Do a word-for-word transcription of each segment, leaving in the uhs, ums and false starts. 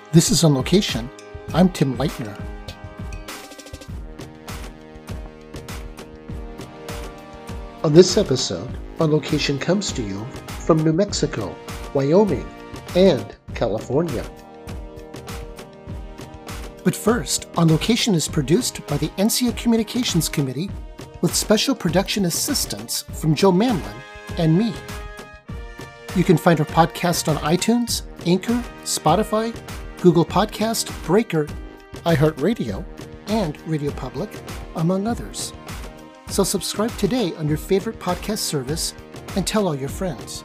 This is On Location. I'm Tim Leitner. On this episode, On Location comes to you from New Mexico, Wyoming, and California. But first, On Location is produced by the N C A Communications Committee with special production assistance from Joe Manlin and me. You can find our podcast on iTunes, Anchor, Spotify, Google Podcast, Breaker, iHeartRadio, and Radio Public, among others. So subscribe today on your favorite podcast service and tell all your friends.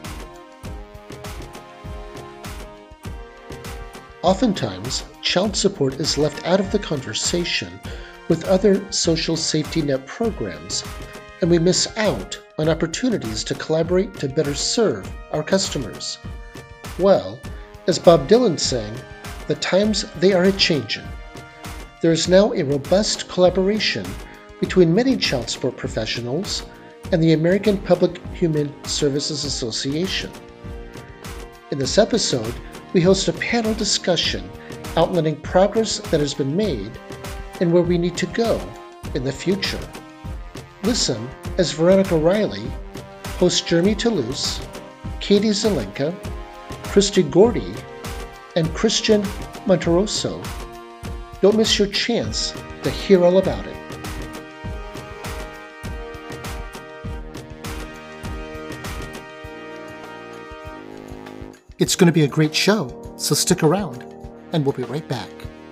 Oftentimes, child support is left out of the conversation with other social safety net programs, and we miss out on opportunities to collaborate to better serve our customers. Well, as Bob Dylan sang, the times they are a-changin'. There is now a robust collaboration between many child support professionals and the American Public Human Services Association. In this episode, we host a panel discussion outlining progress that has been made and where we need to go in the future. Listen as Veronica Riley, host Jeremy Toulouse, Katie Zelenka, Christy Gordy, and Christian Monteroso. Don't miss your chance to hear all about it. It's going to be a great show, so stick around, and we'll be right back.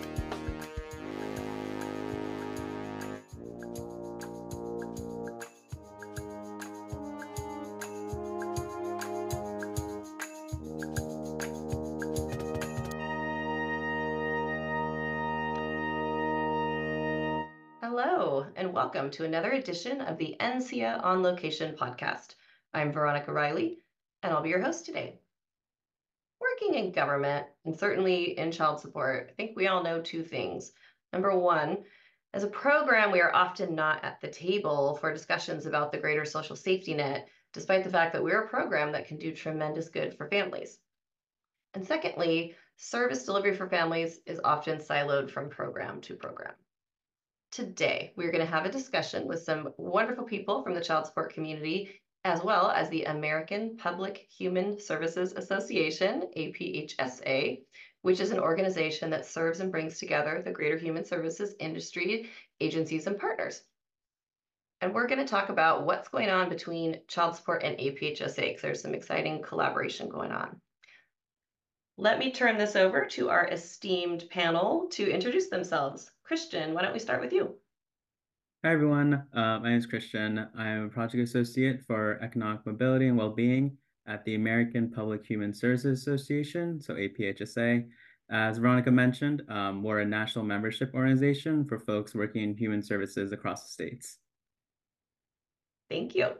Hello, and welcome to another edition of the N C A On Location podcast. I'm Veronica Riley, and I'll be your host today. Working in government, and certainly in child support, I think we all know two things. Number one, as a program, we are often not at the table for discussions about the greater social safety net, despite the fact that we're a program that can do tremendous good for families. And secondly, service delivery for families is often siloed from program to program. Today, we're going to have a discussion with some wonderful people from the child support community, as well as the American Public Human Services Association, A P H S A, which is an organization that serves and brings together the greater human services industry, agencies, and partners. And we're going to talk about what's going on between child support and A P H S A, because there's some exciting collaboration going on. Let me turn this over to our esteemed panel to introduce themselves. Christian, why don't we start with you? Hi, everyone. Uh, my name is Christian. I am a project associate for economic mobility and well-being at the American Public Human Services Association, so A P H S A. As Veronica mentioned, um, we're a national membership organization for folks working in human services across the states. Thank you.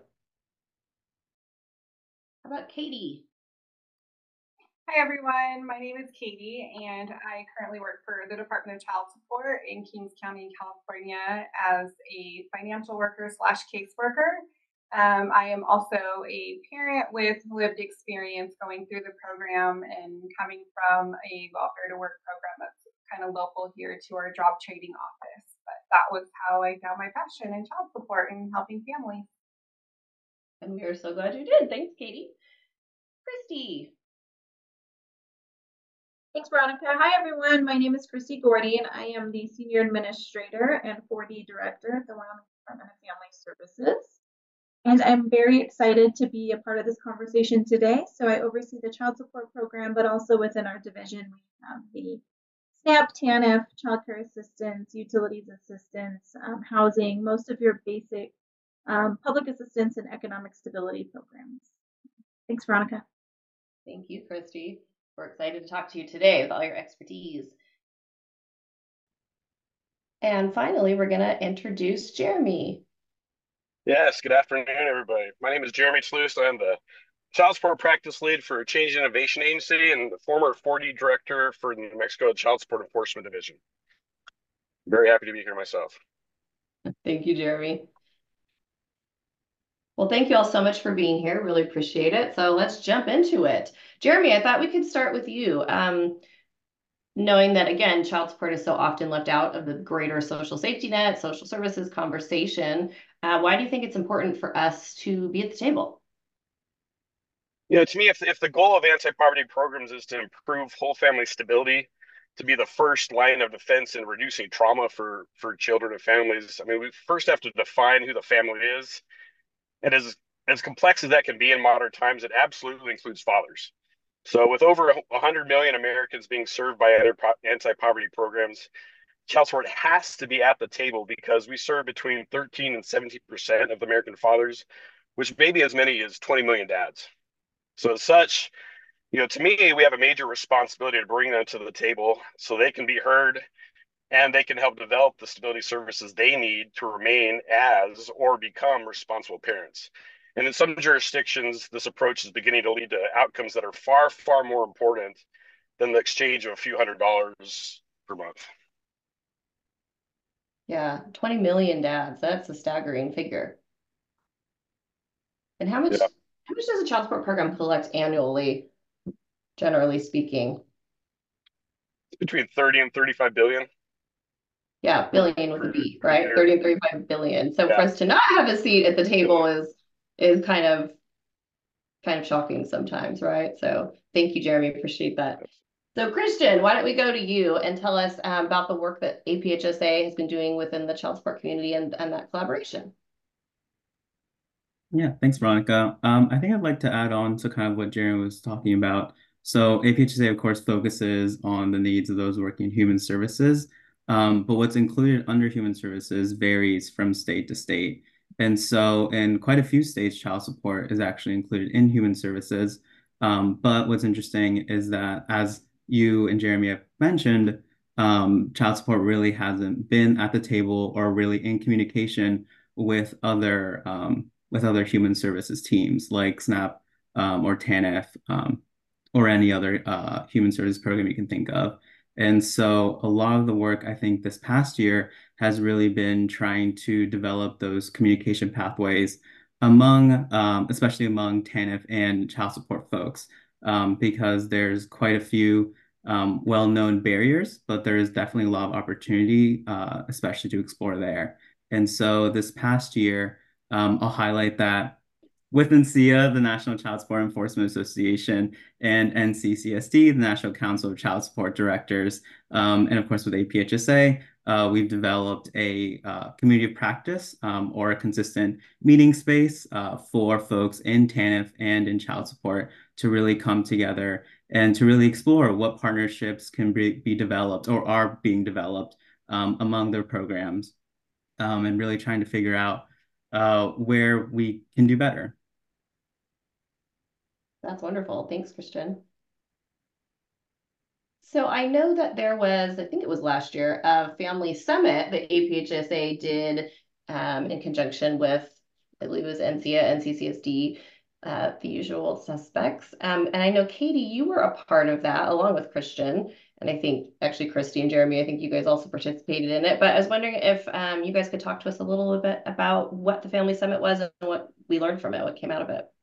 How about Katie? Hi everyone, my name is Katie and I currently work for the Department of Child Support in Kings County, California as a financial worker slash caseworker. Um, I am also a parent with lived experience going through the program and coming from a welfare to work program that's kind of local here to our job training office. But that was how I found my passion in child support and helping families. And we are so glad you did. Thanks, Katie. Christy. Thanks, Veronica. Hi, everyone. My name is Christy Gordy, and I am the Senior Administrator and four D Director at the Wyoming Department of Family Services. And I'm very excited to be a part of this conversation today. So I oversee the child support program, but also within our division, we have the SNAP, TANF, child care assistance, utilities assistance, um, housing, most of your basic um, public assistance and economic stability programs. Thanks, Veronica. Thank you, Christy. We're excited to talk to you today with all your expertise. And finally, we're going to introduce Jeremy. Yes, good afternoon, everybody. My name is Jeremy Toulouse. I'm the Child Support Practice Lead for Change Innovation Agency and the former four D Director for the New Mexico Child Support Enforcement Division. Very happy to be here myself. Thank you, Jeremy. Well, thank you all so much for being here. Really appreciate it. So let's jump into it. Jeremy, I thought we could start with you. Um, knowing that, again, child support is so often left out of the greater social safety net, social services conversation, uh, why do you think it's important for us to be at the table? You know, to me, if, if the goal of anti-poverty programs is to improve whole family stability, to be the first line of defense in reducing trauma for, for children and families, I mean, we first have to define who the family is. And as, as complex as that can be in modern times, it absolutely includes fathers. So with over one hundred million Americans being served by other anti-poverty programs, child support has to be at the table because we serve between thirteen and seventeen percent of the American fathers, which may be as many as twenty million dads. So as such, you know, to me, we have a major responsibility to bring them to the table so they can be heard and they can help develop the stability services they need to remain as or become responsible parents. And in some jurisdictions, this approach is beginning to lead to outcomes that are far, far more important than the exchange of a few hundred dollars per month. Yeah, twenty million dads, that's a staggering figure. And how much, yeah. how much does a child support program collect annually, generally speaking? It's between thirty and thirty-five billion. Yeah, billion with a B, right? thirty and thirty-five billion. So yeah. for us to not have a seat at the table is is kind of kind of shocking sometimes, right? So thank you, Jeremy. Appreciate that. So Christian, why don't we go to you and tell us um, about the work that A P H S A has been doing within the child support community and, and that collaboration. Yeah, thanks, Veronica. Um, I think I'd like to add on to kind of what Jeremy was talking about. So A P H S A, of course, focuses on the needs of those working in human services, um, but what's included under human services varies from state to state. And so in quite a few states, child support is actually included in human services. Um, but what's interesting is that, as you and Jeremy have mentioned, um, child support really hasn't been at the table or really in communication with other um, with other human services teams like SNAP um, or TANF um, or any other uh, human service program you can think of. And so a lot of the work, I think, this past year has really been trying to develop those communication pathways among, um, especially among TANF and child support folks, um, because there's quite a few um, well-known barriers, but there is definitely a lot of opportunity, uh, especially to explore there. And so this past year, um, I'll highlight that with N C I A, the National Child Support Enforcement Association, and N C C S D, the National Council of Child Support Directors, um, and of course with A P H S A, uh, we've developed a uh, community of practice um, or a consistent meeting space uh, for folks in TANF and in child support to really come together and to really explore what partnerships can be, be developed or are being developed um, among their programs, um, and really trying to figure out uh, where we can do better. That's wonderful. Thanks, Christian. So I know that there was, I think it was last year, a family summit that A P H S A did um, in conjunction with, I believe it was N C I A, N C C S D, uh, the usual suspects. Um, and I know, Katie, you were a part of that along with Christian. And I think actually Christy and Jeremy, I think you guys also participated in it. But I was wondering if um, you guys could talk to us a little bit about what the family summit was and what we learned from it, what came out of it.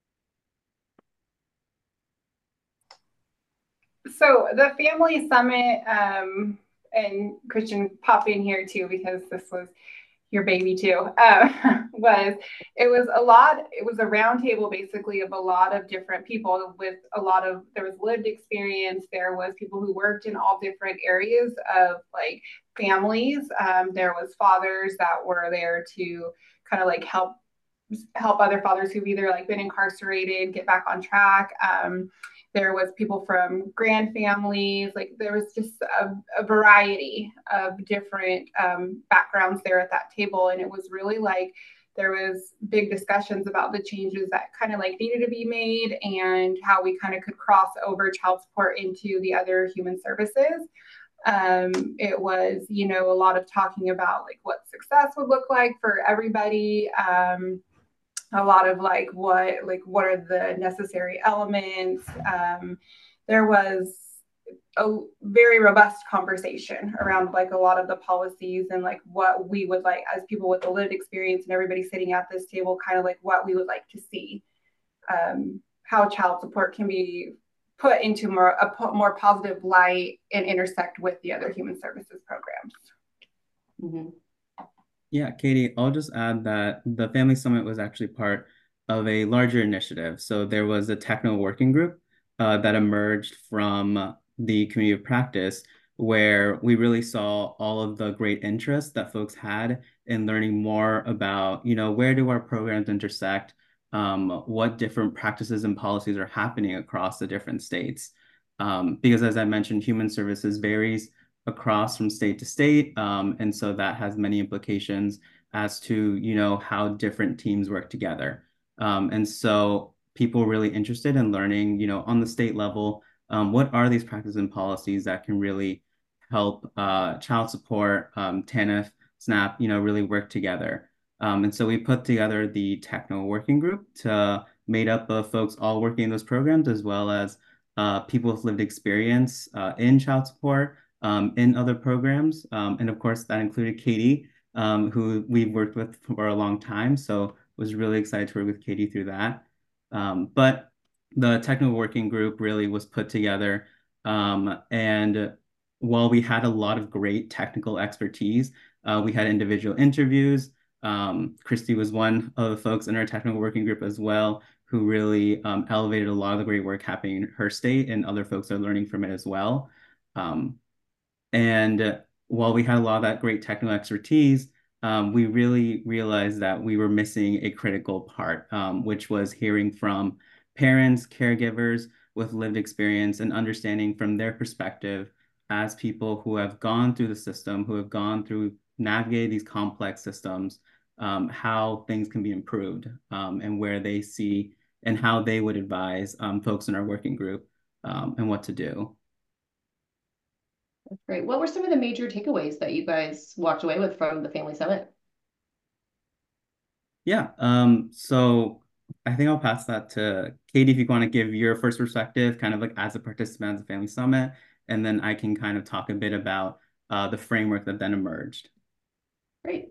So the family summit, um, and Christian, pop in here too, because this was your baby too, uh, was, it was a lot, it was a roundtable basically of a lot of different people with a lot of, there was lived experience, there was people who worked in all different areas of like families, um, there was fathers that were there to kind of like help help other fathers who've either like been incarcerated get back on track. Um, there was people from grand families, like there was just a, a variety of different um, backgrounds there at that table. And it was really like, there was big discussions about the changes that kind of like needed to be made and how we kind of could cross over child support into the other human services. Um, it was, you know, a lot of talking about like what success would look like for everybody. Um, a lot of like what like what are the necessary elements. Um, there was a very robust conversation around like a lot of the policies and like what we would like as people with the lived experience and everybody sitting at this table, kind of like what we would like to see, um, how child support can be put into more a more positive light and intersect with the other human services programs. Mm-hmm. Yeah, Katie, I'll just add that the Family Summit was actually part of a larger initiative. So there was a techno working group uh, that emerged from the community of practice, where we really saw all of the great interest that folks had in learning more about, you know, where do our programs intersect, um, what different practices and policies are happening across the different states. Um, because as I mentioned, human services varies across from state to state. Um, and so that has many implications as to, you know, how different teams work together. Um, and so people were really interested in learning, you know, on the state level, um, what are these practices and policies that can really help uh, child support, um, TANF, SNAP, you know, really work together. Um, and so we put together the Techno Working Group to made up of folks all working in those programs, as well as uh, people with lived experience uh, in child support, um, in other programs. Um, and of course, that included Katie, um, who we've worked with for a long time. So was really excited to work with Katie through that. Um, but the technical working group really was put together. Um, and while we had a lot of great technical expertise, uh, we had individual interviews. Um, Christy was one of the folks in our technical working group as well, who really um, elevated a lot of the great work happening in her state, and other folks are learning from it as well. Um, and while we had a lot of that great technical expertise, um, we really realized that we were missing a critical part, um, which was hearing from parents, caregivers with lived experience, and understanding from their perspective as people who have gone through the system, who have gone through navigate these complex systems, um, how things can be improved, um, and where they see and how they would advise um, folks in our working group um, and what to do. That's great. What were some of the major takeaways that you guys walked away with from the Family Summit? Yeah, um, so I think I'll pass that to Katie if you want to give your first perspective, kind of like as a participant at the Family Summit, and then I can kind of talk a bit about uh, the framework that then emerged. Great.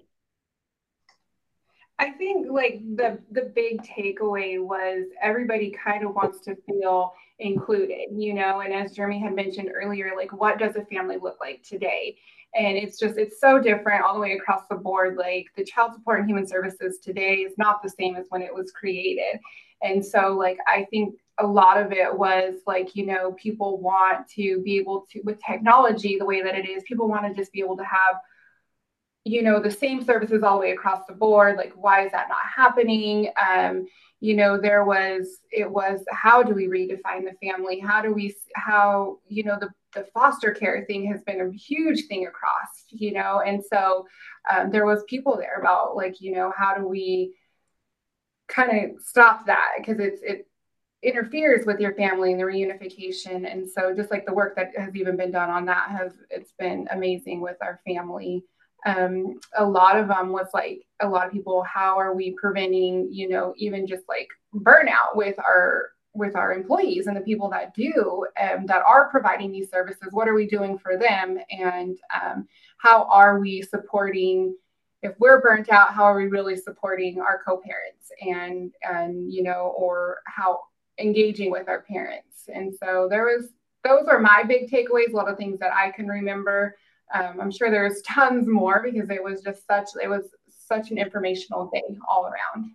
I think like the the big takeaway was everybody kind of wants to feel included, you know, and as Jeremy had mentioned earlier, like what does a family look like today? And it's just, it's so different all the way across the board. Like the child support and human services today is not the same as when it was created. And so like, I think a lot of it was like, you know, people want to be able to, with technology, the way that it is, people want to just be able to have, you know, the same services all the way across the board. Like, why is that not happening? Um, you know, there was, it was, how do we redefine the family? How do we, how, you know, the, the foster care thing has been a huge thing across, you know? And so um, there was people there about like, you know, how do we kind of stop that? Because it's, it interferes with your family and the reunification. And so just like the work that has even been done on that has, it's been amazing with our family. Um, a lot of them was like a lot of people, how are we preventing, you know, even just like burnout with our with our employees and the people that do um, that are providing these services? What are we doing for them? And um, how are we supporting, if we're burnt out, how are we really supporting our co-parents and and you know, or how engaging with our parents? And so there was, those are my big takeaways, a lot of things that I can remember. Um, I'm sure there's tons more because it was just such, it was such an informational day all around.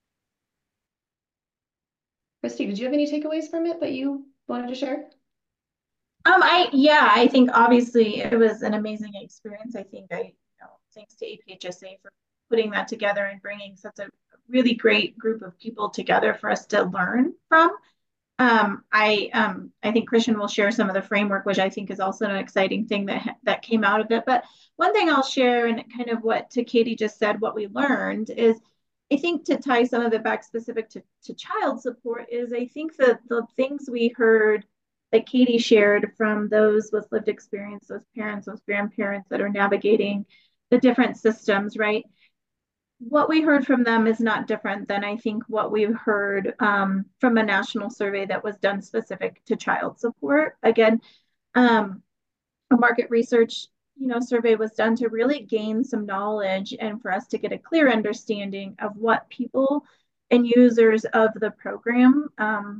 Christy, did you have any takeaways from it that you wanted to share? Um, I, yeah, I think obviously it was an amazing experience. I think I, you know, thanks to A P H S A for putting that together and bringing such a really great group of people together for us to learn from. Um, I um, I think Christian will share some of the framework, which I think is also an exciting thing that that came out of it. But one thing I'll share, and kind of what to Katie just said, what we learned is, I think to tie some of it back specific to, to child support is, I think that the things we heard that Katie shared from those with lived experience, those parents, those grandparents that are navigating the different systems, right? What we heard from them is not different than I think what we heard um, from a national survey that was done specific to child support. Again, um, a market research, you know, survey was done to really gain some knowledge and for us to get a clear understanding of what people and users of the program um,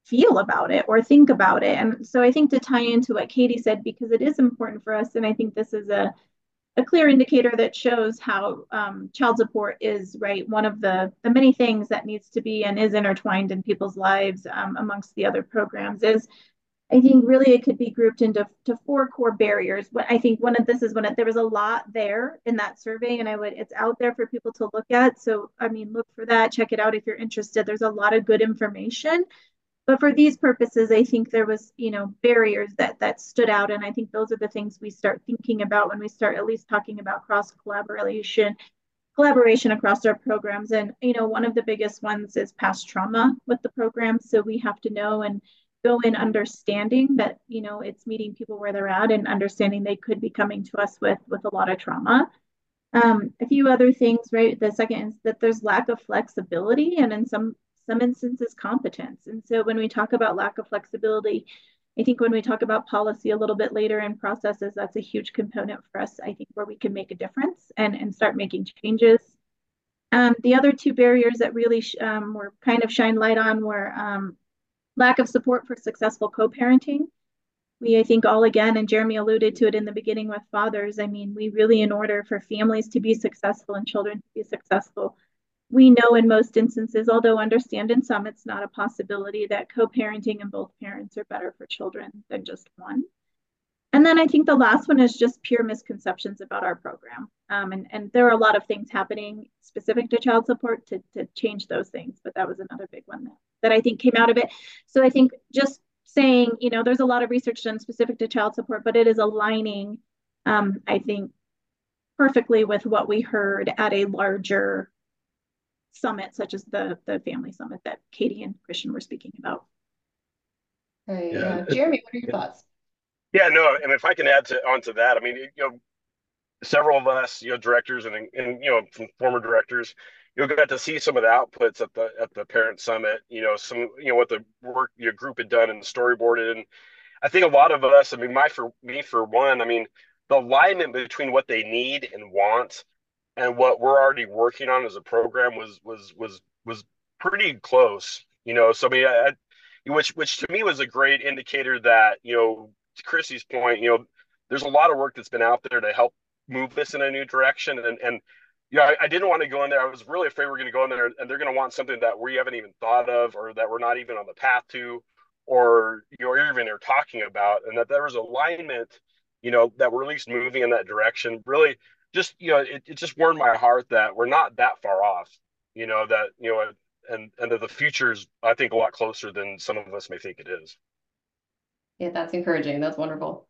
feel about it or think about it. And so I think to tie into what Katie said, because it is important for us, and I think this is a a clear indicator that shows how um, child support is, right, one of the, the many things that needs to be and is intertwined in people's lives um, amongst the other programs is, I think really it could be grouped into to four core barriers. But I think one of this is one of, there was a lot there in that survey, and I would, it's out there for people to look at. So, I mean, look for that, check it out if you're interested. There's a lot of good information. But for these purposes, I think there was, you know, barriers that that stood out, and I think those are the things we start thinking about when we start at least talking about cross collaboration, collaboration across our programs. And you know, one of the biggest ones is past trauma with the program. So we have to know and go in understanding that you know it's meeting people where they're at and understanding they could be coming to us with with a lot of trauma. Um, a few other things, right? The second is that there's lack of flexibility, and in some some instances competence. And so when we talk about lack of flexibility, I think when we talk about policy a little bit later in processes, that's a huge component for us, I think, where we can make a difference and, and start making changes. Um, the other two barriers that really um, were kind of shine light on were um, lack of support for successful co-parenting. We, I think, all again, and Jeremy alluded to it in the beginning with fathers, I mean, we really, in order for families to be successful and children to be successful, we know in most instances, although understand in some it's not a possibility, that co-parenting and both parents are better for children than just one. And then I think the last one is just pure misconceptions about our program. Um, and, and there are a lot of things happening specific to child support to, to change those things, but that was another big one that, that I think came out of it. So I think just saying, you know, there's a lot of research done specific to child support, but it is aligning, um, I think, perfectly with what we heard at a larger summit, such as the the family summit that Katie and Christian were speaking about. Right, yeah. yeah. Jeremy, what are your yeah. thoughts? Yeah, no, and if I can add to onto that, I mean, you know, several of us, you know, directors and and you know, from former directors, you know, got to see some of the outputs at the at the parent summit. You know, some you know what the work your group had done and storyboarded, and I think a lot of us, I mean, my for me for one, I mean, the alignment between what they need and want and what we're already working on as a program was was was was pretty close, you know. So I mean, I, which which to me was a great indicator that, you know, to Chrissy's point, you know, there's a lot of work that's been out there to help move this in a new direction. And and you know, I, I didn't want to go in there. I was really afraid we we're going to go in there and they're going to want something that we haven't even thought of, or that we're not even on the path to, or you know, even they're talking about, and that there was alignment, you know, that we're at least moving in that direction. Really, just you know, it, it just warmed my heart that we're not that far off, you know, that you know, and and that the future is, I think, a lot closer than some of us may think it is. Yeah, that's encouraging. That's wonderful.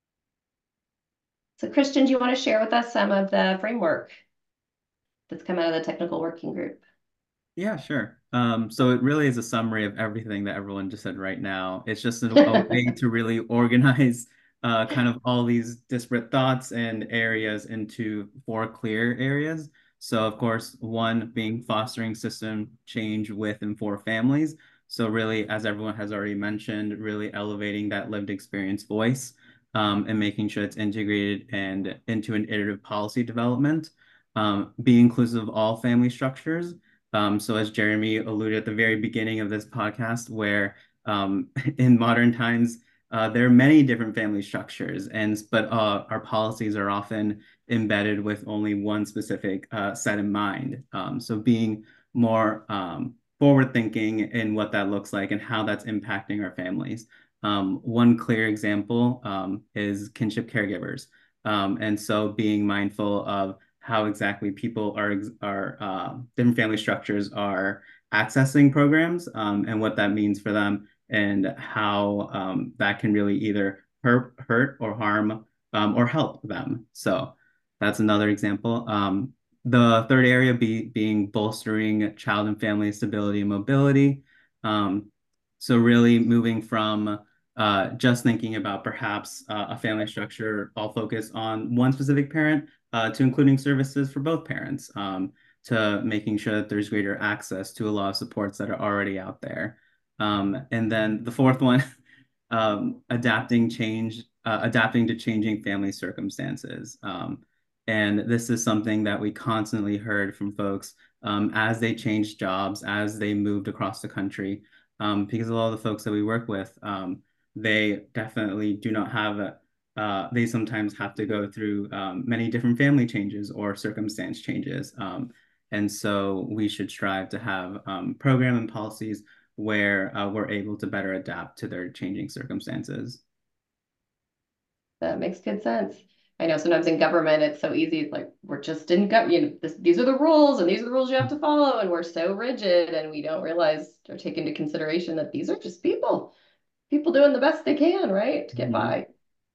So, Christian, do you want to share with us some of the framework that's come out of the technical working group? Yeah, sure. Um, so it really is a summary of everything that everyone just said right now. It's just a, a way to really organize uh, kind of all these disparate thoughts and areas into four clear areas. So, of course, one being fostering system change with and for families. So really, as everyone has already mentioned, really elevating that lived experience voice um, and making sure it's integrated and into an iterative policy development. Um, be inclusive of all family structures. Um, so as Jeremy alluded at the very beginning of this podcast, where um, in modern times, uh, there are many different family structures, and but uh, our policies are often embedded with only one specific uh, set in mind. Um, so being more um, forward thinking in what that looks like and how that's impacting our families. Um, one clear example um, is kinship caregivers. Um, and so being mindful of how exactly people are, are uh, different family structures are accessing programs um, and what that means for them, and how um, that can really either hurt, hurt or harm um, or help them. So that's another example. Um, the third area be, being bolstering child and family stability and mobility. Um, so really moving from uh, just thinking about perhaps uh, a family structure all focused on one specific parent uh, to including services for both parents, um, to making sure that there's greater access to a lot of supports that are already out there. Um, and then the fourth one, um, adapting change, uh, adapting to changing family circumstances. Um, and this is something that we constantly heard from folks um, as they changed jobs, as they moved across the country. um, because a lot of the folks that we work with, um, they definitely do not have a, uh, they sometimes have to go through um, many different family changes or circumstance changes. Um, and so we should strive to have um, program and policies where uh, we're able to better adapt to their changing circumstances. That makes good sense. I know sometimes in government it's so easy. It's like we're just in government. You know, this, these are the rules, and these are the rules you have to follow, and we're so rigid, and we don't realize or take into consideration that these are just people, people doing the best they can, right, to get Mhm. by.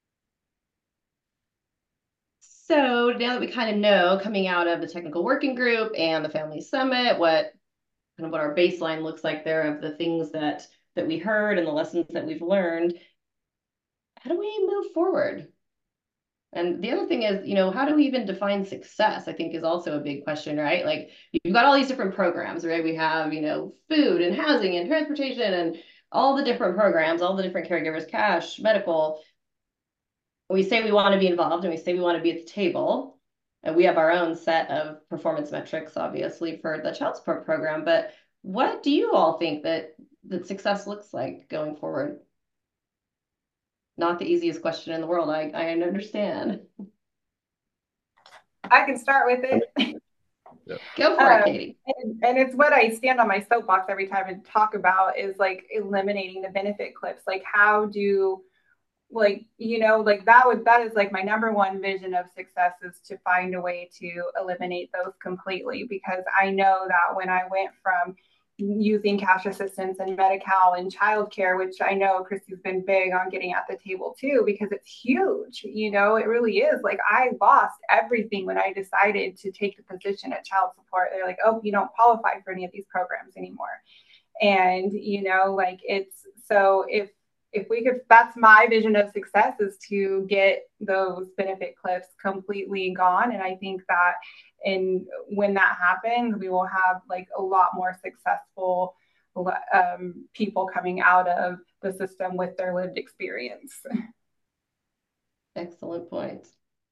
So now that we kind of know, coming out of the technical working group and the family summit, what kind of what our baseline looks like there of the things that that we heard and the lessons that we've learned, how do we move forward? And the other thing is, you know, how do we even define success? I think is also a big question, right? Like you've got all these different programs, right? We have, you know, food and housing and transportation and all the different programs, all the different caregivers, cash, medical. We say we want to be involved and we say we want to be at the table. And we have our own set of performance metrics, obviously, for the child support program. But what do you all think that that success looks like going forward? Not the easiest question in the world. I, I understand. I can start with it. Yeah. Go for um, it, Katie. And, and it's what I stand on my soapbox every time and talk about is like eliminating the benefit cliffs. Like how do, like, you know, like that would, that is like my number one vision of success is to find a way to eliminate those completely. Because I know that when I went from using cash assistance and Medi-Cal and childcare, which I know Christy's been big on getting at the table too, because it's huge, you know, it really is. Like I lost everything when I decided to take the position at child support. They're like, oh, you don't qualify for any of these programs anymore. And, you know, like it's, so if, if we could, that's my vision of success is to get those benefit cliffs completely gone. And I think that and when that happens, we will have like a lot more successful um, people coming out of the system with their lived experience. Excellent point.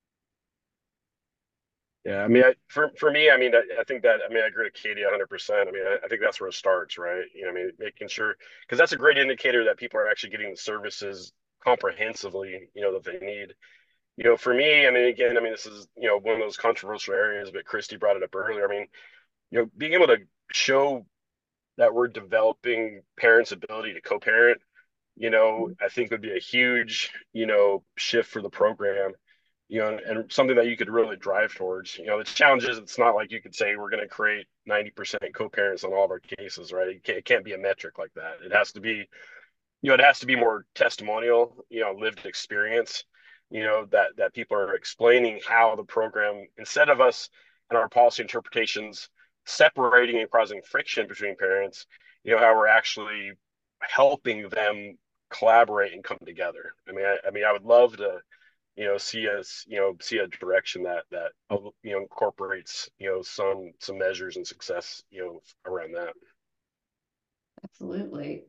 Yeah, I mean, I, for for me, I mean, I, I think that I mean, I agree with Katie one hundred percent. I mean, I, I think that's where it starts, right? You know, I mean, making sure because that's a great indicator that people are actually getting the services comprehensively, you know, that they need. You know, for me, I mean, again, I mean, this is you know one of those controversial areas, but Christy brought it up earlier. I mean, you know, being able to show that we're developing parents' ability to co-parent, you know, I think would be a huge, you know, shift for the program, you know, and, and something that you could really drive towards. You know, the challenge is it's not like you could say we're going to create ninety percent co-parents on all of our cases, right? It can't, it can't be a metric like that. It has to be, you know, it has to be more testimonial, you know, lived experience, you know, that that people are explaining how the program, instead of us and our policy interpretations separating and causing friction between parents, you know, how we're actually helping them collaborate and come together. I mean, I, I mean, I would love to, you know, see us, you know, see a direction that that you know incorporates, you know, some some measures and success, you know, around that. Absolutely.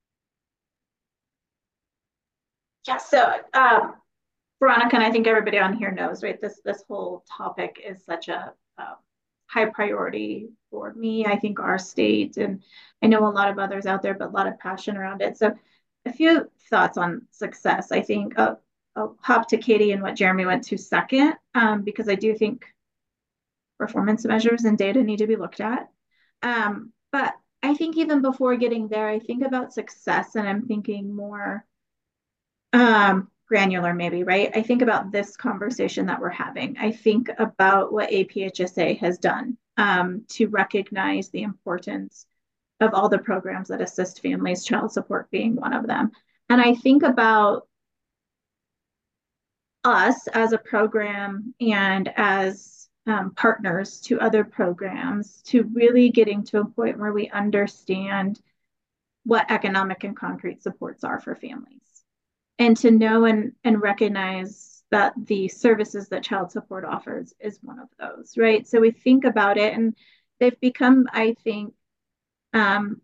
Yeah, so um, Veronica, and I think everybody on here knows, right? This this whole topic is such a uh, high priority for me. I think our state, and I know a lot of others out there, but a lot of passion around it. So, a few thoughts on success. I think uh, I'll hop to Katie and what Jeremy went to second, um, because I do think performance measures and data need to be looked at. Um, but I think even before getting there, I think about success, and I'm thinking more um, granular, maybe, right? I think about this conversation that we're having. I think about what A P H S A has done um, to recognize the importance of all the programs that assist families, child support being one of them. And I think about us as a program and as um, partners to other programs to really getting to a point where we understand what economic and concrete supports are for families and to know and, and recognize that the services that child support offers is one of those, right? So we think about it and they've become, I think, um,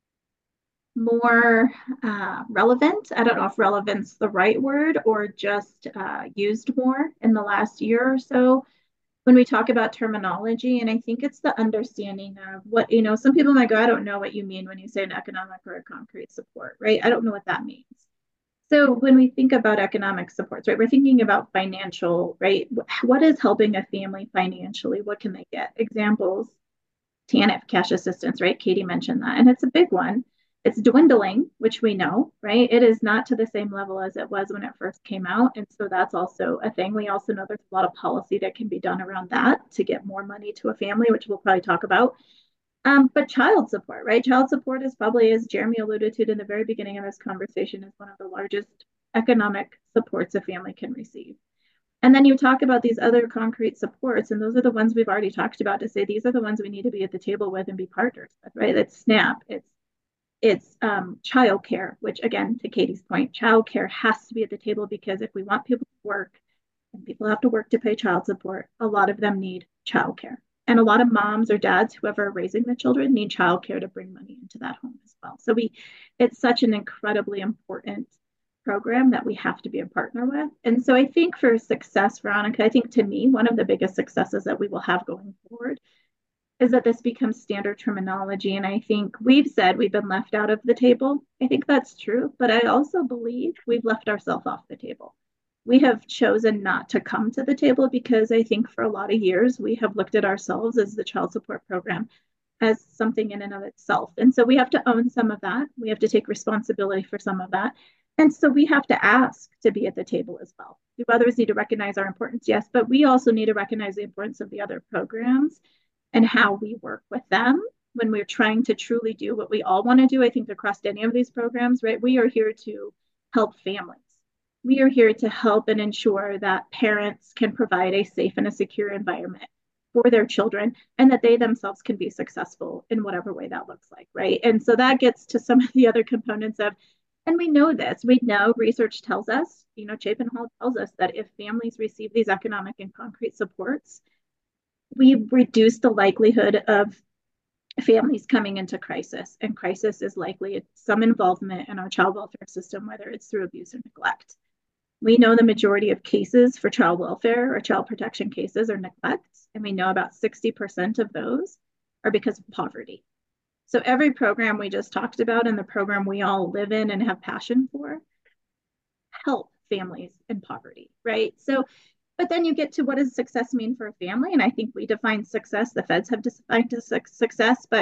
more uh, relevant. I don't know if relevant's the right word or just uh, used more in the last year or so. when we talk about terminology, and I think it's the understanding of what, you know, some people might go, I don't know what you mean when you say an economic or a concrete support, right? I don't know what that means. So when we think about economic supports, right, we're thinking about financial, right? What is helping a family financially? What can they get? Examples, T A N F, cash assistance, right? Katie mentioned that, and it's a big one. It's dwindling, which we know, right? It is not to the same level as it was when it first came out. And so that's also a thing. We also know there's a lot of policy that can be done around that to get more money to a family, which we'll probably talk about. Um, but child support, right? Child support is probably, as Jeremy alluded to in the very beginning of this conversation, is one of the largest economic supports a family can receive. And then you talk about these other concrete supports, and those are the ones we've already talked about to say these are the ones we need to be at the table with and be partners with, right? It's SNAP, it's it's um, childcare, which again, to Katie's point, childcare has to be at the table because if we want people to work and people have to work to pay child support, a lot of them need childcare. And a lot of moms or dads, whoever are raising the children, need childcare to bring money into that home as well. So we, it's such an incredibly important program that we have to be a partner with. And so I think for success, Veronica, I think to me, one of the biggest successes that we will have going forward is that this becomes standard terminology. And I think we've said we've been left out of the table. I think that's true, but I also believe we've left ourselves off the table. We have chosen not to come to the table because I think for a lot of years we have looked at ourselves as the child support program as something in and of itself. And so we have to own some of that. We have to take responsibility for some of that. And so we have to ask to be at the table as well. Do others need to recognize our importance? Yes, but we also need to recognize the importance of the other programs and how we work with them when we're trying to truly do what we all want to do. I think across any of these programs, right? We are here to help families. We are here to help and ensure that parents can provide a safe and a secure environment for their children and that they themselves can be successful in whatever way that looks like, right? And so that gets to some of the other components of, and we know this, we know research tells us, you know, Chapin Hall tells us that if families receive these economic and concrete supports, we reduce the likelihood of families coming into crisis. And crisis is likely some involvement in our child welfare system, whether it's through abuse or neglect. We know the majority of cases for child welfare or child protection cases are neglect. And we know about sixty percent of those are because of poverty. So every program we just talked about and the program we all live in and have passion for help families in poverty, right? So but then you get to what does success mean for a family? And I think we define success, the feds have defined success, but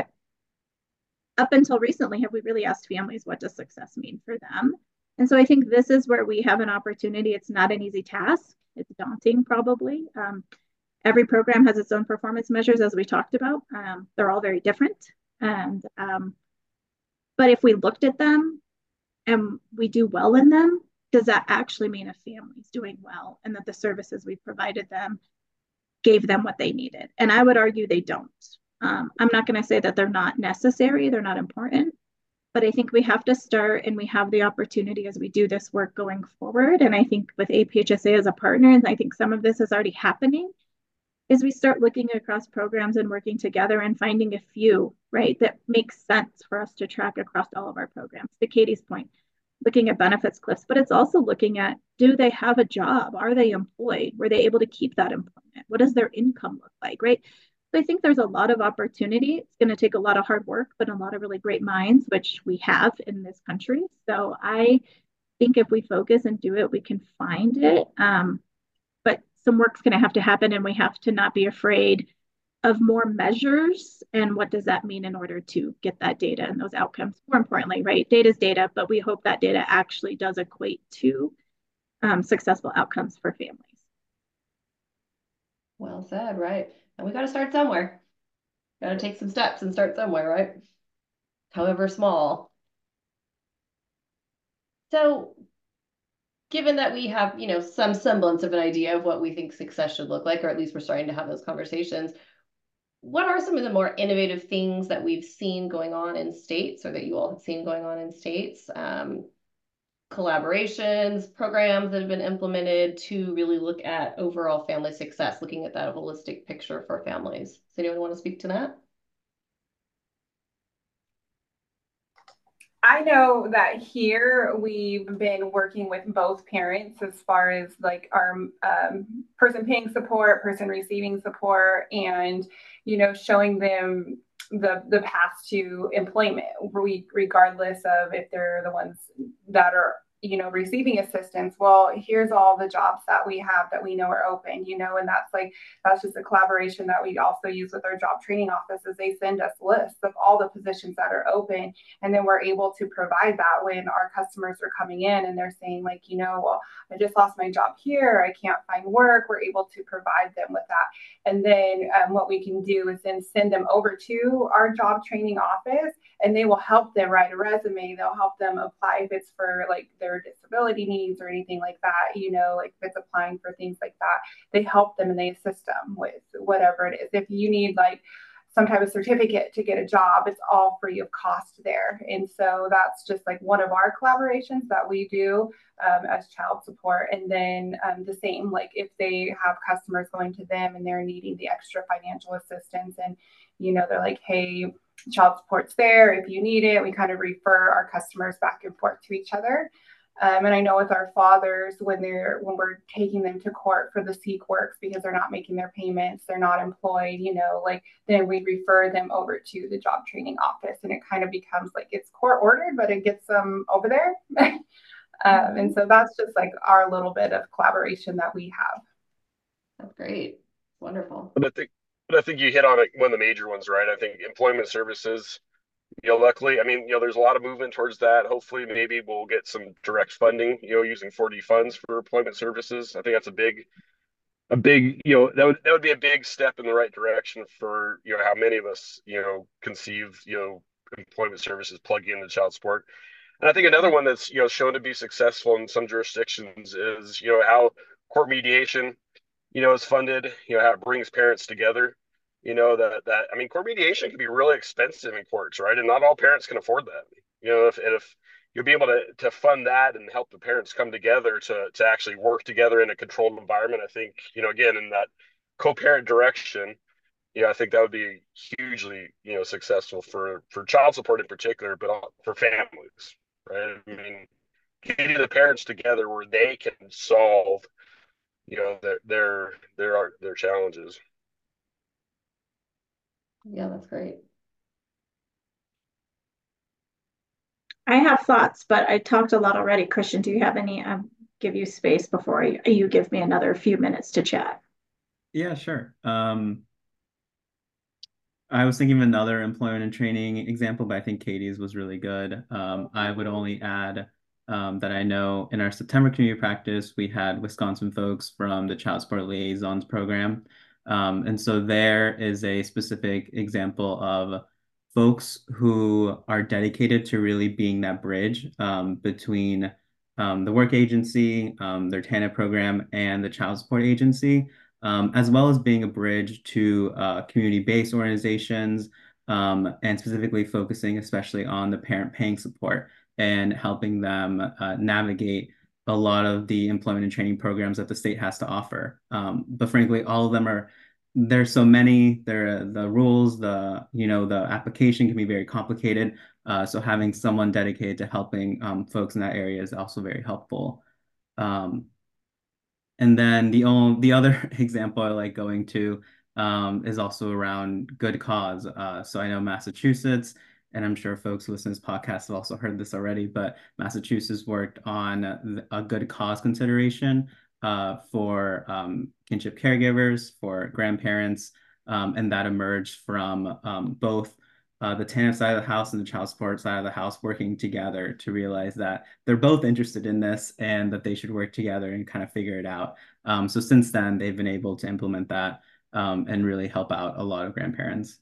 up until recently, have we really asked families what does success mean for them? And so I think this is where we have an opportunity. It's not an easy task. It's daunting, probably. Um, every program has its own performance measures, as we talked about. Um, they're all very different. And um, but if we looked at them and we do well in them, does that actually mean a family's doing well and that the services we provided them gave them what they needed? And I would argue they don't. Um, I'm not going to say that they're not necessary, they're not important, but I think we have to start and we have the opportunity as we do this work going forward. And I think with A P H S A as a partner, and I think some of this is already happening, is we start looking across programs and working together and finding a few, right, that makes sense for us to track across all of our programs. To Katie's point, looking at benefits cliffs, but it's also looking at, do they have a job? Are they employed? Were they able to keep that employment? What does their income look like, right? So I think there's a lot of opportunity. It's going to take a lot of hard work, but a lot of really great minds, which we have in this country. So I think if we focus and do it, we can find it. Um, but some work's going to have to happen, and we have to not be afraid of more measures and what does that mean in order to get that data and those outcomes. More importantly, right, data is data, but we hope that data actually does equate to um, successful outcomes for families. Well said, right? And we got to start somewhere. Got to take some steps and start somewhere, right? However small. So given that we have, you know, some semblance of an idea of what we think success should look like, or at least we're starting to have those conversations, what are some of the more innovative things that we've seen going on in states, or that you all have seen going on in states? Um, collaborations, programs that have been implemented to really look at overall family success, looking at that holistic picture for families. Does anyone want to speak to that? I know that here we've been working with both parents as far as like our um, person paying support, person receiving support, and you know showing them the the path to employment, regardless of if they're the ones that are you know receiving assistance. Well, here's all the jobs that we have that we know are open, you know, and that's like that's just a collaboration that we also use with our job training offices. They send us lists of all the positions that are open, and then we're able to provide that when our customers are coming in and they're saying like, you know, well, I just lost my job here, I can't find work. We're able to provide them with that. And then um, what we can do is then send them over to our job training office, and they will help them write a resume. They'll help them apply if it's for like their disability needs or anything like that, you know, like if it's applying for things like that. They help them and they assist them with whatever it is. If you need like some type of certificate to get a job, it's all free of cost there. And so that's just like one of our collaborations that we do um, as child support. And then um, the same, like if they have customers going to them and they're needing the extra financial assistance, and you know they're like, hey, child support's there if you need it, we kind of refer our customers back and forth to each other. Um, and I know with our fathers, when they're when we're taking them to court for the seek works because they're not making their payments, they're not employed, you know, like then we refer them over to the job training office, and it kind of becomes like it's court ordered, but it gets them over there. um, and so that's just like our little bit of collaboration that we have. That's great. Wonderful. But I think, but I think you hit on it, one of the major ones, right? I think employment services. You know, luckily, I mean, you know, there's a lot of movement towards that. Hopefully, maybe we'll get some direct funding, you know, using four D funds for employment services. I think that's a big, a big, you know, that would that would be a big step in the right direction for, you know, how many of us, you know, conceive, you know, employment services plug into child support. And I think another one that's, you know, shown to be successful in some jurisdictions is, you know, how court mediation, you know, is funded, you know, how it brings parents together. You know, that that I mean, court mediation can be really expensive in courts, right? And not all parents can afford that. You know, if if you'll be able to to fund that and help the parents come together to to actually work together in a controlled environment, I think, you know, again, in that co-parent direction, you know, I think that would be hugely, you know, successful for for child support in particular, but all, for families, right? I mean, getting the parents together where they can solve, you know, their their their their challenges. Yeah, that's great. I have thoughts, but I talked a lot already. Christian, do you have any? I'll give you space before I, you give me another few minutes to chat. Yeah, sure. Um, I was thinking of another employment and training example, but I think Katie's was really good. Um, I would only add um, that I know in our September community practice, we had Wisconsin folks from the Child Support Liaisons program. Um, and so there is a specific example of folks who are dedicated to really being that bridge um, between um, the work agency, um, their TANF program, and the child support agency. Um, as well as being a bridge to uh, community-based organizations um, and specifically focusing especially on the parent paying support and helping them uh, navigate a lot of the employment and training programs that the state has to offer. Um, but frankly, all of them are, there's so many, there the rules, the, you know, the application can be very complicated. Uh, so having someone dedicated to helping um, folks in that area is also very helpful. Um, And then the only the other example I like going to um, is also around good cause. Uh, so I know Massachusetts, and I'm sure folks who listen to this podcast have also heard this already, but Massachusetts worked on a good cause consideration uh, for um, kinship caregivers, for grandparents, um, and that emerged from um, both uh, the TANF side of the house and the child support side of the house working together to realize that they're both interested in this and that they should work together and kind of figure it out. Um, so since then, they've been able to implement that um, and really help out a lot of grandparents.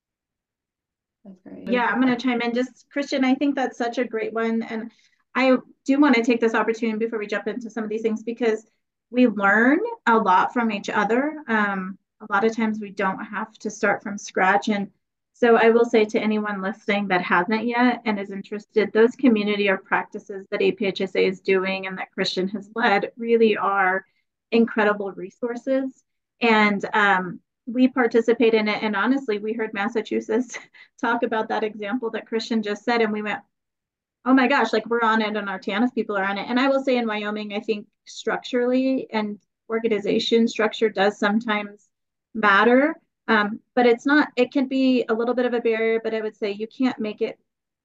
That's great. Yeah, I'm going to chime in. Just Christian, I think that's such a great one. And I do want to take this opportunity before we jump into some of these things because we learn a lot from each other. Um, a lot of times we don't have to start from scratch. And so I will say to anyone listening that hasn't yet and is interested, those community or practices that A P H S A is doing and that Christian has led really are incredible resources. And um, we participate in it. And honestly, we heard Massachusetts talk about that example that Christian just said, and we went, oh my gosh, like we're on it and our TANF people are on it. And I will say in Wyoming, I think structurally and organization structure does sometimes matter. Um, but it's not, it can be a little bit of a barrier, but I would say you can't make it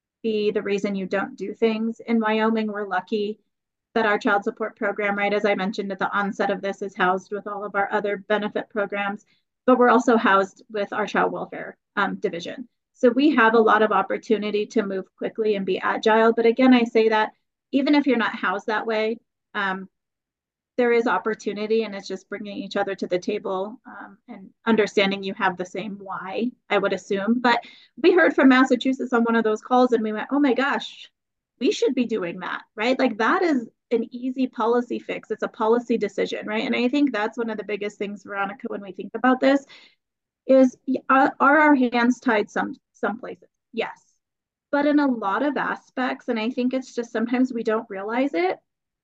be the reason you don't do things. In Wyoming, we're lucky that our child support program, right, as I mentioned at the onset of this, is housed with all of our other benefit programs, but we're also housed with our child welfare um, division. So we have a lot of opportunity to move quickly and be agile. But again, I say that even if you're not housed that way, um, there is opportunity, and it's just bringing each other to the table um, and understanding you have the same why, I would assume. But we heard from Massachusetts on one of those calls and we went, oh my gosh, we should be doing that, right? Like that is an easy policy fix. It's a policy decision, right? And I think that's one of the biggest things, Veronica, when we think about this is are, are our hands tied some some places? Yes. But in a lot of aspects, and I think it's just sometimes we don't realize it,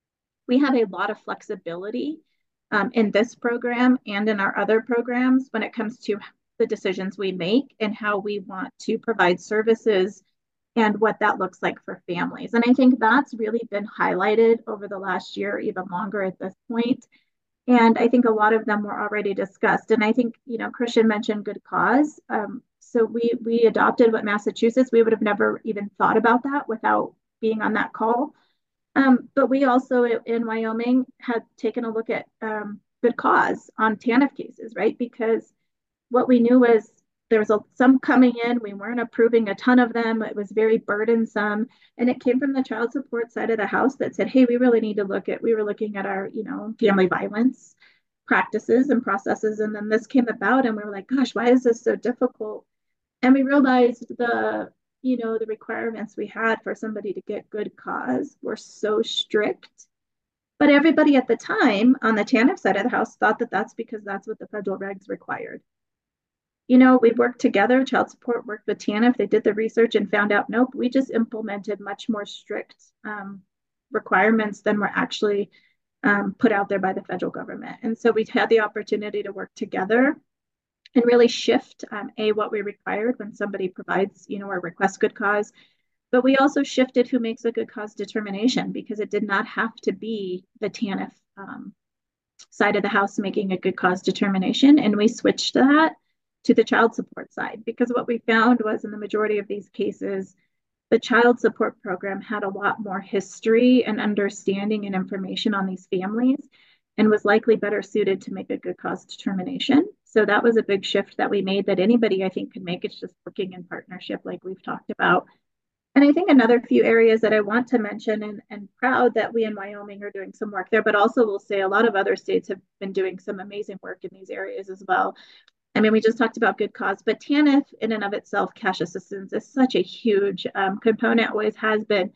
we have a lot of flexibility um, in this program and in our other programs when it comes to the decisions we make and how we want to provide services and what that looks like for families. And I think that's really been highlighted over the last year, even longer at this point. And I think a lot of them were already discussed. And I think, you know, Christian mentioned good cause. Um, so we we adopted what Massachusetts, we would have never even thought about that without being on that call. Um, but we also in Wyoming had taken a look at um, good cause on TANF cases, right? Because what we knew was there was a, some coming in, we weren't approving a ton of them. It was very burdensome. And it came from the child support side of the house that said, hey, we really need to look at, we were looking at our, you know, family violence practices and processes. And then this came about and we were like, gosh, why is this so difficult? And we realized the you know, the requirements we had for somebody to get good cause were so strict. But everybody at the time on the TANF side of the house thought that that's because that's what the federal regs required. You know, we worked together, child support worked with TANF, they did the research and found out, nope, we just implemented much more strict um, requirements than were actually um, put out there by the federal government. And so we had the opportunity to work together and really shift um, a what we required when somebody provides, you know, or requests good cause. But we also shifted who makes a good cause determination because it did not have to be the TANF um, side of the house making a good cause determination. And we switched that to the child support side because what we found was in the majority of these cases, the child support program had a lot more history and understanding and information on these families and was likely better suited to make a good cause determination. So that was a big shift that we made that anybody, I think, can make. It's just working in partnership like we've talked about. And I think another few areas that I want to mention and, and proud that we in Wyoming are doing some work there, but also we'll say a lot of other states have been doing some amazing work in these areas as well. I mean, we just talked about good cause, but TANF in and of itself, cash assistance is such a huge um, component, always has been,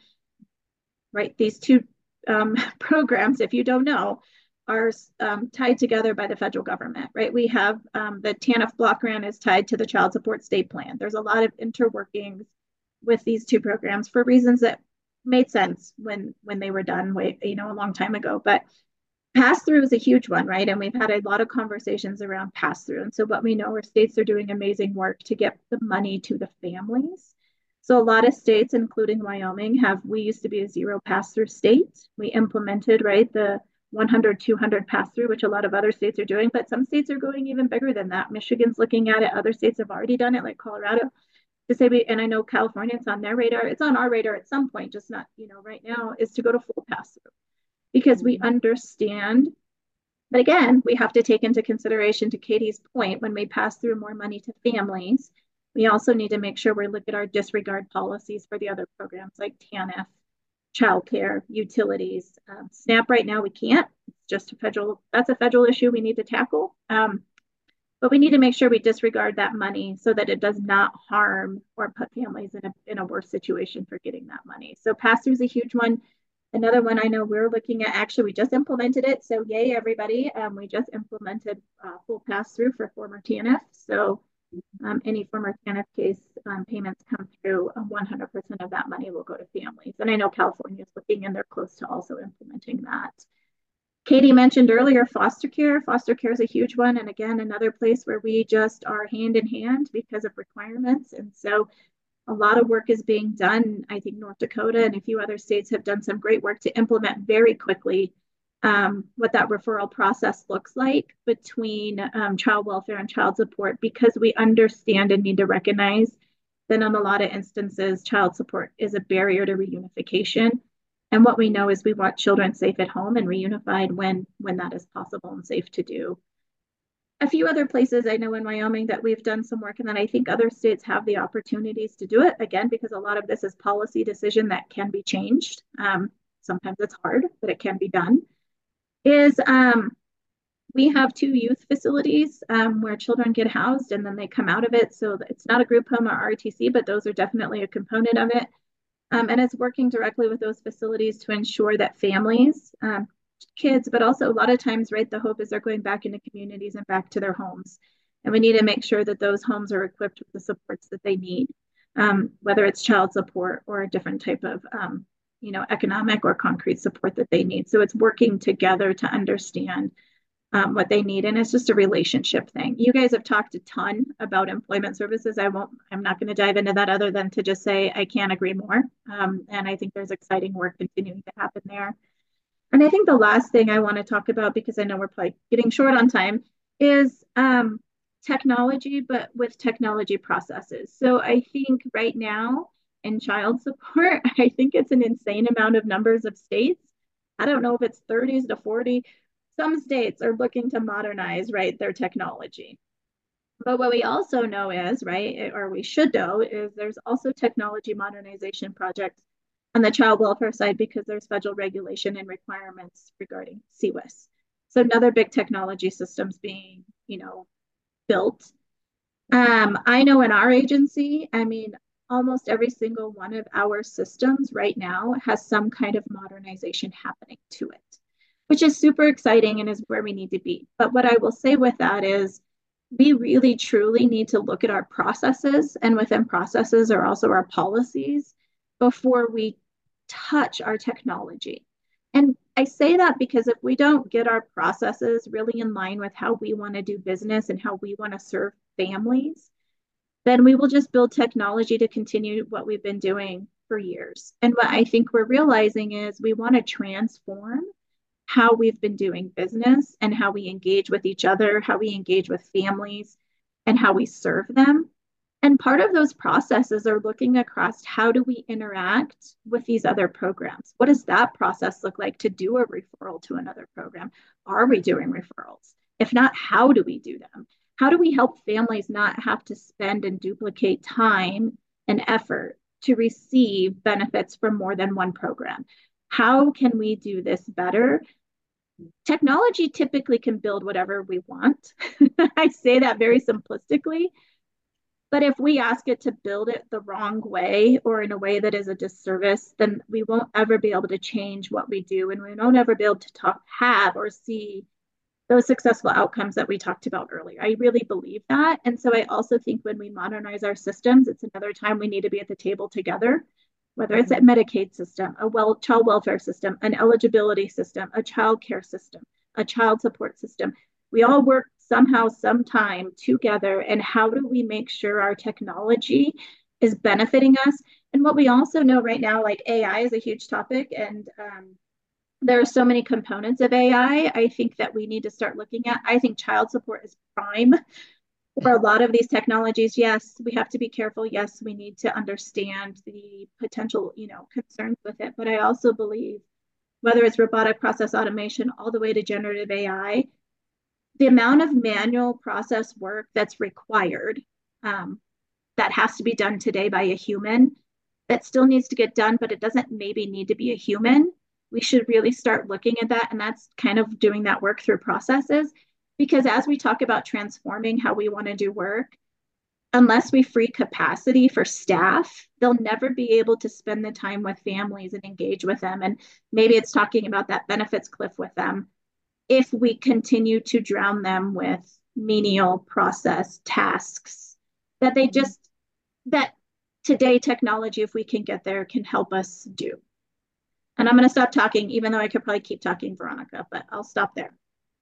right? These two um, programs, if you don't know, are um, tied together by the federal government, right? We have um, the TANF block grant is tied to the child support state plan. There's a lot of interworkings with these two programs for reasons that made sense when when they were done, way, you know, a long time ago. But pass through is a huge one, right? And we've had a lot of conversations around pass through. And so what we know are states are doing amazing work to get the money to the families. So a lot of states, including Wyoming, have, we used to be a zero pass through state. We implemented, right, the one hundred, two hundred pass through, which a lot of other states are doing, but some states are going even bigger than that. Michigan's looking at it. Other states have already done it, like Colorado. To say we, and I know California, it's on their radar. It's on our radar at some point, just not, you know, right now, is to go to full pass through because we understand. But again, we have to take into consideration, to Katie's point, when we pass through more money to families, we also need to make sure we look at our disregard policies for the other programs like TANF, childcare, utilities. Um, SNAP right now we can't. It's just a federal, that's a federal issue we need to tackle. Um, but we need to make sure we disregard that money so that it does not harm or put families in a, in a worse situation for getting that money. So pass-through is a huge one. Another one I know we're looking at, actually, we just implemented it. So yay, everybody. Um, we just implemented uh, full pass-through for former TANF. So um, any former TANF case um, payments come through, uh, one hundred percent of that money will go to families. And I know California is looking and they're close to also implementing that. Katie mentioned earlier foster care. Foster care is a huge one. And again, another place where we just are hand in hand because of requirements. And so A lot of work is being done. I think North Dakota and a few other states have done some great work to implement very quickly um, what that referral process looks like between um, child welfare and child support, because we understand and need to recognize that in a lot of instances, child support is a barrier to reunification. And what we know is we want children safe at home and reunified when, when that is possible and safe to do. A few other places I know in Wyoming that we've done some work, and then I think other states have the opportunities to do it, again, because a lot of this is policy decision that can be changed. Um, sometimes it's hard, but it can be done. Is um, we have two youth facilities um, where children get housed and then they come out of it. So it's not a group home or R T C, but those are definitely a component of it. Um, and it's working directly with those facilities to ensure that families, um, kids, but also a lot of times, right, the hope is they're going back into communities and back to their homes. And we need to make sure that those homes are equipped with the supports that they need, um, whether it's child support or a different type of um, you know, economic or concrete support that they need. So it's working together to understand um, what they need. And it's just a relationship thing. You guys have talked a ton about employment services. I won't, I'm not going to dive into that other than to just say, I can't agree more. Um, and I think there's exciting work continuing to happen there. And I think the last thing I want to talk about, because I know we're probably getting short on time, is um, technology, but with technology processes. So I think right now, in child support, I think it's an insane amount of numbers of states. I don't know if it's thirties to forty. Some states are looking to modernize, right, their technology. But what we also know is, right, or we should know, is there's also technology modernization projects on the child welfare side because there's federal regulation and requirements regarding C W I S. So another big technology systems being, you know, built. Um, I know in our agency, I mean, almost every single one of our systems right now has some kind of modernization happening to it, which is super exciting and is where we need to be. But what I will say with that is we really truly need to look at our processes, and within processes are also our policies before we touch our technology. And I say that because if we don't get our processes really in line with how we want to do business and how we want to serve families, then we will just build technology to continue what we've been doing for years. And what I think we're realizing is we want to transform how we've been doing business and how we engage with each other, how we engage with families, and how we serve them. And part of those processes are looking across how do we interact with these other programs? What does that process look like to do a referral to another program? Are we doing referrals? If not, how do we do them? How do we help families not have to spend and duplicate time and effort to receive benefits from more than one program? How can we do this better? Technology typically can build whatever we want. I say that very simplistically. But if we ask it to build it the wrong way or in a way that is a disservice, then we won't ever be able to change what we do. And we won't ever be able to talk, have or see those successful outcomes that we talked about earlier. I really believe that. And so I also think when we modernize our systems, it's another time we need to be at the table together, whether it's a Medicaid system, a well child welfare system, an eligibility system, a child care system, a child support system. We all work somehow, sometime together. And how do we make sure our technology is benefiting us? And what we also know right now, like A I is a huge topic, and um, there are so many components of A I, I think that we need to start looking at. I think child support is prime for a lot of these technologies. Yes, we have to be careful. Yes, we need to understand the potential, you know, concerns with it. But I also believe whether it's robotic process automation all the way to generative A I, the amount of manual process work that's required um, that has to be done today by a human that still needs to get done, but it doesn't maybe need to be a human. We should really start looking at that. And that's kind of doing that work through processes. Because as we talk about transforming how we want to do work, unless we free capacity for staff, they'll never be able to spend the time with families and engage with them. And maybe it's talking about that benefits cliff with them if we continue to drown them with menial process tasks that they just, that today technology, if we can get there, can help us do. And I'm going to stop talking, even though I could probably keep talking, Veronica, but I'll stop there.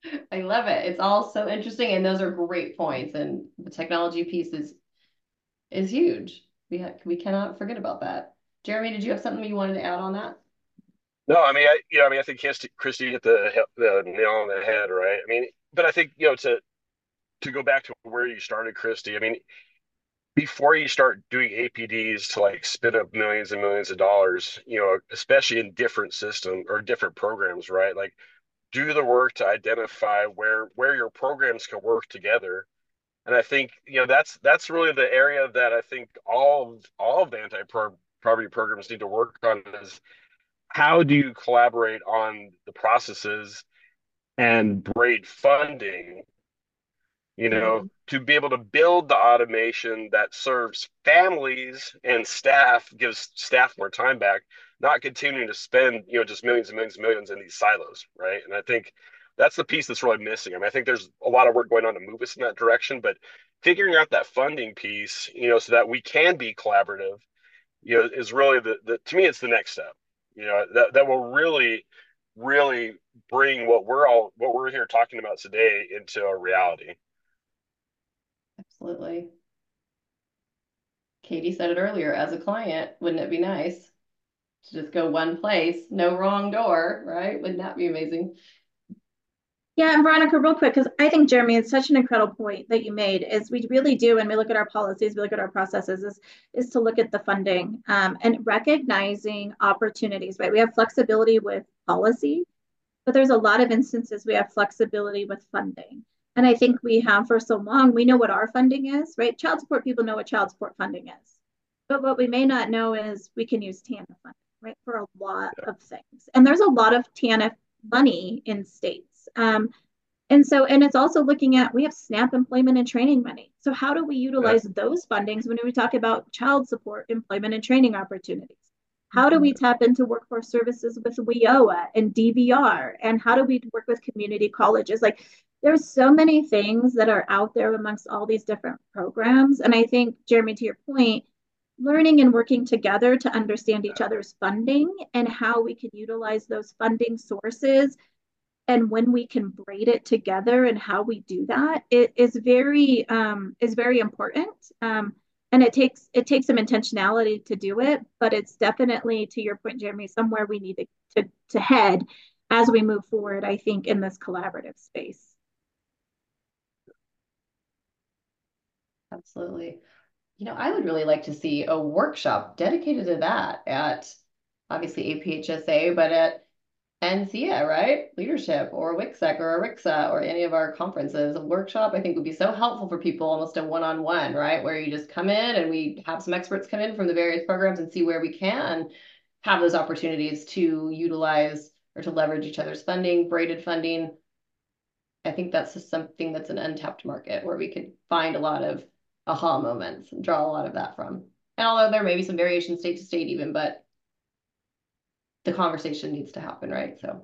I love it. It's all so interesting. And those are great points. And the technology piece is, is huge. We ha we cannot forget about that. Jeremy, did you have something you wanted to add on that? No, I mean, I, you know, I mean, I think Christy, Christy hit the the nail on the head, right? I mean, but I think, you know, to to go back to where you started, Christy, I mean, before you start doing A P Ds to like spin up millions and millions of dollars, you know, especially in different systems or different programs, right? Like, do the work to identify where where your programs can work together. And I think, you know, that's that's really the area that I think all of all of the anti-poverty programs need to work on is how do you collaborate on the processes and braid funding, you know, Mhm. to be able to build the automation that serves families and staff, gives staff more time back, not continuing to spend, you know, just millions and millions and millions in these silos, right? And I think that's the piece that's really missing. I mean, I think there's a lot of work going on to move us in that direction, but figuring out that funding piece, you know, so that we can be collaborative, you know, is really the, the to me, it's the next step, you know, that, that will really, really bring what we're all, what we're here talking about today into a reality. Absolutely. Katie said it earlier, as a client, wouldn't it be nice to just go one place, no wrong door, right? Wouldn't that be amazing? Yeah, and Veronica, real quick, because I think, Jeremy, it's such an incredible point that you made, is we really do, when we look at our policies, we look at our processes, is, is to look at the funding um, and recognizing opportunities, right? We have flexibility with policy, but there's a lot of instances we have flexibility with funding. And I think we have for so long, we know what our funding is, right? Child support people know what child support funding is. But what we may not know is we can use TANF funding, right, for a lot Yeah. of things. And there's a lot of TANF money in states. Um, and so, and it's also looking at, we have SNAP employment and training money. So how do we utilize Yeah. those fundings when we talk about child support, employment and training opportunities? How do we tap into workforce services with W I O A and D V R? And how do we work with community colleges? Like, there's so many things that are out there amongst all these different programs. And I think, Jeremy, to your point, learning and working together to understand each other's funding and how we can utilize those funding sources and when we can braid it together and how we do that, it is very um, is very important. Um, and it takes it takes some intentionality to do it, but it's definitely, to your point, Jeremy, somewhere we need to, to, to head as we move forward, I think, in this collaborative space. Absolutely. You know, I would really like to see a workshop dedicated to that at obviously A P H S A, but at N C A, right? Leadership or W I C S E C or A R I C S A or any of our conferences. A workshop, I think, would be so helpful for people, almost a one-on-one, right? Where you just come in and we have some experts come in from the various programs and see where we can have those opportunities to utilize or to leverage each other's funding, braided funding. I think that's just something that's an untapped market where we could find a lot of aha moments and draw a lot of that from. And although there may be some variation state to state even, but the conversation needs to happen, right? So,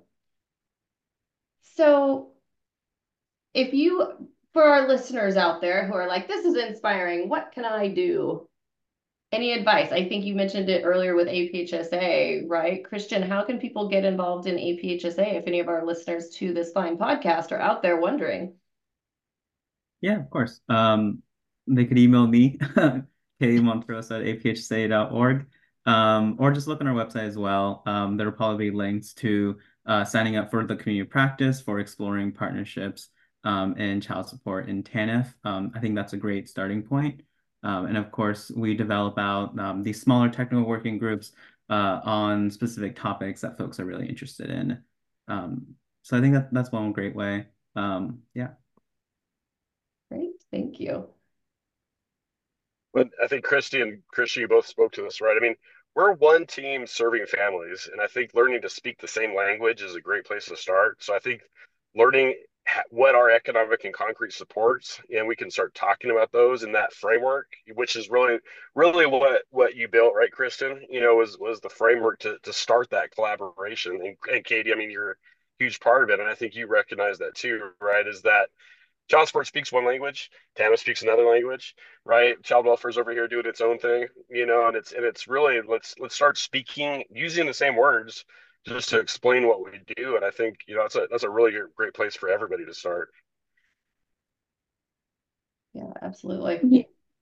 so if you, for our listeners out there who are like, this is inspiring, what can I do? Any advice? I think you mentioned it earlier with A P H S A, right? Christian, how can people get involved in A P H S A if any of our listeners to this fine podcast are out there wondering? Yeah, of course. Um, they could email me, k montrose at a p h s a dot org, um, or just look on our website as well. Um, there will probably be links to uh, signing up for the community practice for exploring partnerships um, in child support in TANF. Um, I think that's a great starting point. Um, and of course, we develop out um, these smaller technical working groups uh, on specific topics that folks are really interested in. Um, so I think that that's one great way. Um, yeah. Great, thank you. But I think Christy and Christy, you both spoke to this, right? I mean, we're one team serving families, and I think learning to speak the same language is a great place to start. So I think learning what our economic and concrete supports, and we can start talking about those in that framework, which is really, really what what you built, right, Kristen? You know, was was the framework to to start that collaboration. And, and Katie, I mean, you're a huge part of it, and I think you recognize that too, right? Is that child support speaks one language, TANF speaks another language, right? Child welfare's over here doing its own thing, you know, and it's and it's really let's let's start speaking using the same words just to explain what we do. And I think, you know, that's a that's a really great place for everybody to start. Yeah, absolutely.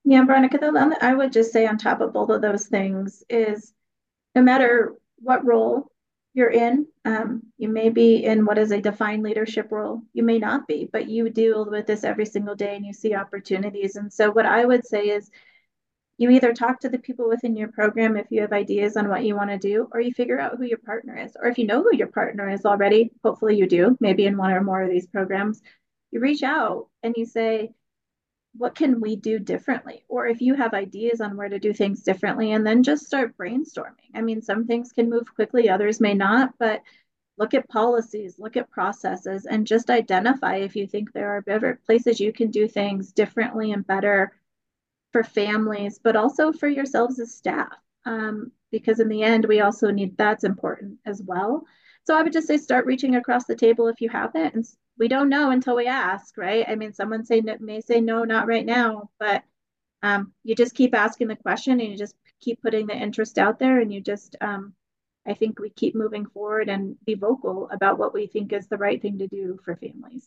Yeah, Veronica, the, I would just say on top of both of those things is no matter what role you're in, um, you may be in what is a defined leadership role. You may not be, but you deal with this every single day and you see opportunities. And so what I would say is you either talk to the people within your program if you have ideas on what you want to do, or you figure out who your partner is. Or if you know who your partner is already, hopefully you do, maybe in one or more of these programs, you reach out and you say, what can we do differently? Or if you have ideas on where to do things differently, and then just start brainstorming. I mean, some things can move quickly, others may not, but look at policies, look at processes, and just identify if you think there are better places you can do things differently and better for families, but also for yourselves as staff. Um, because in the end, we also need that's important as well. So I would just say start reaching across the table if you haven't. And we don't know until we ask, right? I mean, someone say may say no, not right now, but um, you just keep asking the question and you just keep putting the interest out there, and you just um, I think we keep moving forward and be vocal about what we think is the right thing to do for families.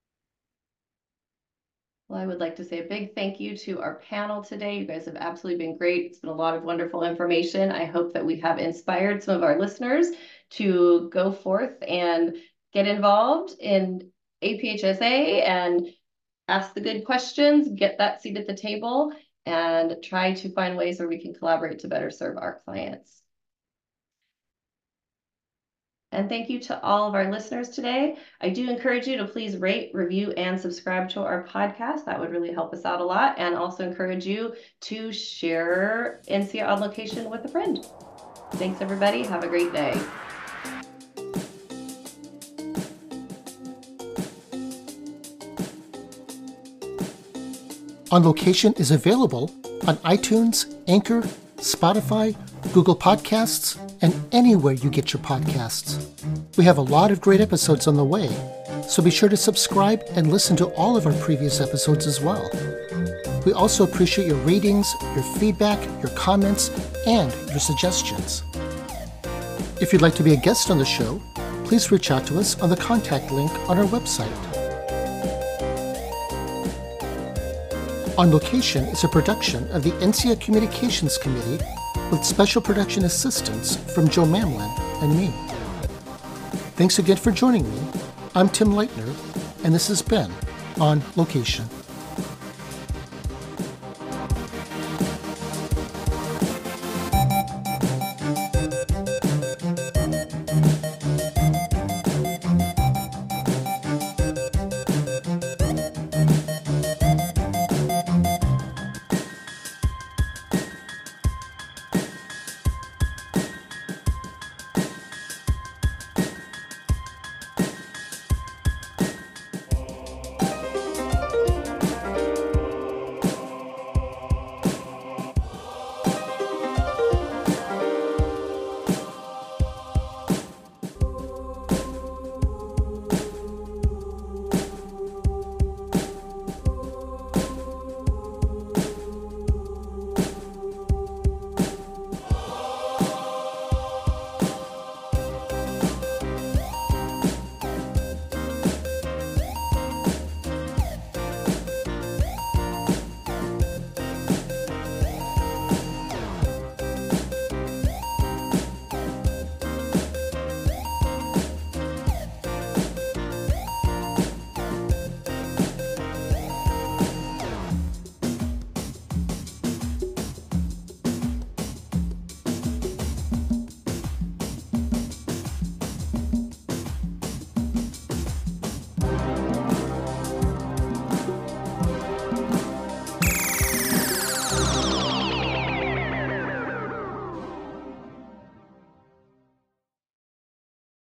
Well, I would like to say a big thank you to our panel today. You guys have absolutely been great. It's been a lot of wonderful information. I hope that we have inspired some of our listeners to go forth and get involved in A P H S A and ask the good questions, get that seat at the table, and try to find ways where we can collaborate to better serve our clients. And thank you to all of our listeners today. I do encourage you to please rate, review, and subscribe to our podcast. That would really help us out a lot. And also encourage you to share N C A On Location with a friend. Thanks, everybody. Have a great day. On Location is available on iTunes, Anchor, Spotify, Google Podcasts, and anywhere you get your podcasts. We have a lot of great episodes on the way, so be sure to subscribe and listen to all of our previous episodes as well. We also appreciate your ratings, your feedback, your comments, and your suggestions. If you'd like to be a guest on the show, please reach out to us on the contact link on our website. On Location is a production of the N C A Communications Committee with special production assistance from Joe Mamlin and me. Thanks again for joining me. I'm Tim Leitner, and this has been On Location.